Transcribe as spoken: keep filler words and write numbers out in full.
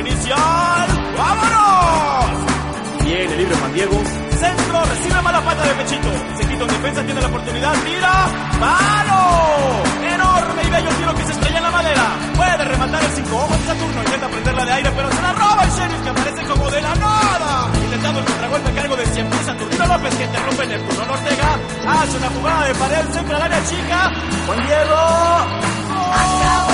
inicial. ¡Vámonos! Viene libre Juan Diego. Centro, recibe mala pata de pechito. Se quita un defensa, tiene la oportunidad, tira. ¡Palo! Enorme y bello tiro que se estrella en la madera. Puede rematar el cinco ojos de Saturno. Intenta prenderla de aire, pero se la roba el Sheriff, que aparece como de la nada. Intentando el contragolpe a cargo de siempre Saturnino López, que interrumpe en el turno. Ortega hace una jugada de pared, centra al área chica. Juan Diego. ¡Oh!